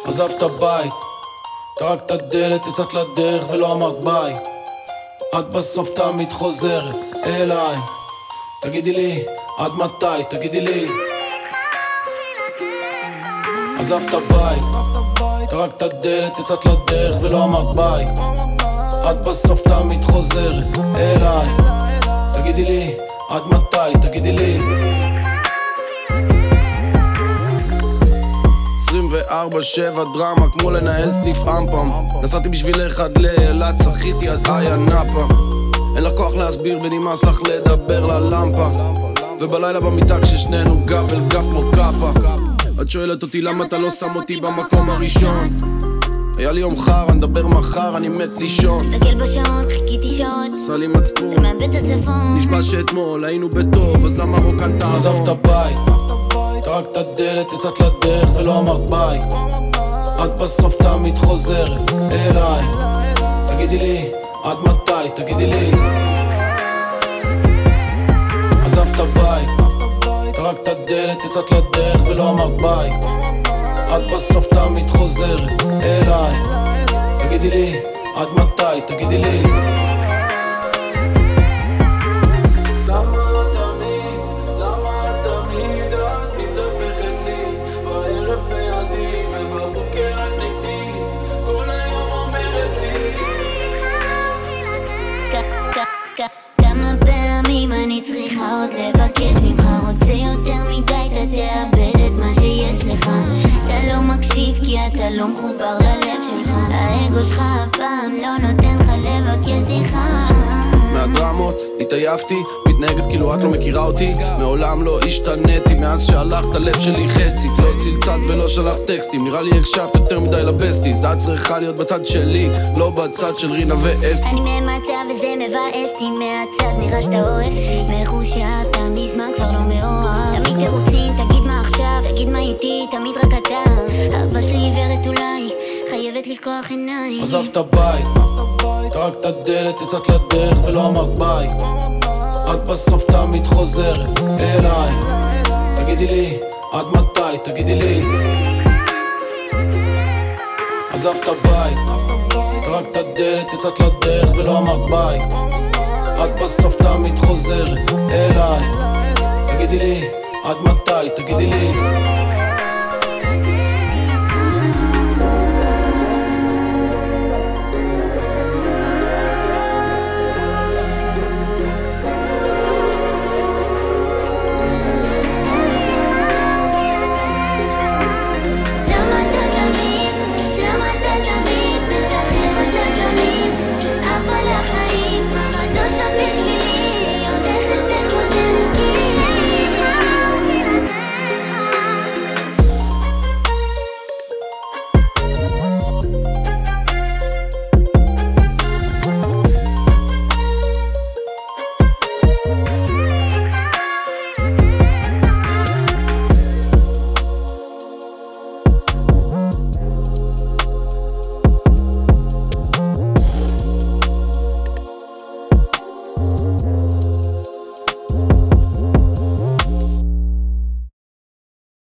עזבת בית, טרקת דלת, יצאת לדרך ולא אמרת ביי. את בסוף תמיד חוזרת אליי. תגידי לי, עד מתי? תגידי לי. עזבת בית, טרקת דלת, יצאת לדרך ולא אמרת ביי. את בסוף תמיד חוזרת אליי. תגידי לי, עד מתי? תגידי לי. 24/7 דרמה כמו לנהל סניף אמפם. נסעתי בשבילך עד לאילת, שחיתי עד איה נאפה. אין לך כוח להסביר ונמאס לך לדבר ללמפה. ובלילה במיטה כששנינו גב אל גב כמו קאפה. את שואלת אותי למה אתה לא שם אותי במקום הראשון. היה לי יום חר, נדבר מחר, אני מת לישון. תסתכל בשעון, חיכיתי שעות, עושה לי מצפון, אתה מאבד את הצפון. נשבע שאתמול היינו בטוב, אז למה רוקן תעזור? עזבת בית, טרקת דלת, יצאת לדרך ולא אמרת ביי. את בסוף תמיד חוזרת אליי. תגידי לי, עד מתי? תגידי לי. עזבת בית, טרקת דלת, יצאת לדרך ולא אמרת ביי. את בסוף תמיד חוזרת אליי. תגידי לי, עד מתי? תגידי לי. כמה פעמים אני צריכה עוד לבקש ממך? רוצה יותר מדי, אתה תאבד את מה שיש לך. אתה לא מקשיב כי אתה לא מחובר ללב שלך. האגו שלך אף פעם לא נותן לך לבקש סליחה. מהדרמות התעייפתי, מתנהגת כאילו את לא מכירה אותי. מעולם לא השתניתי מאז שהלכת, הלב שלי חצי. לא צלצלת ולא שלח טקסטים, נראה לי הקשבת יותר מדי לבסטי. זה את צריכה להיות בצד שלי, לא בצד של רינה ואסתי. אני ממצא וזה מבאסתי, מהצד נראה שאתה אוהב, מחושב, תם מזמן כבר לא מאוהב. תביא תירוצים, תגיד מה עכשיו, תגיד מה איתי, תמיד רק אתה. אהבה שלי עיוורת אולי, חייבת לפקוח עיניים. עזבת בית, טרקת דלת, יצאת לדרך ולא אמרת ביי. את בסוף תמיד חוזרת אליי. תגידי לי, עד מתי? תגידי לי. עזבת בית, טרקת דלת, יצאת לדרך ולא אמרת ביי. את בסוף תמיד חוזרת אליי. תגידי לי, עד מתי? תגידי לי.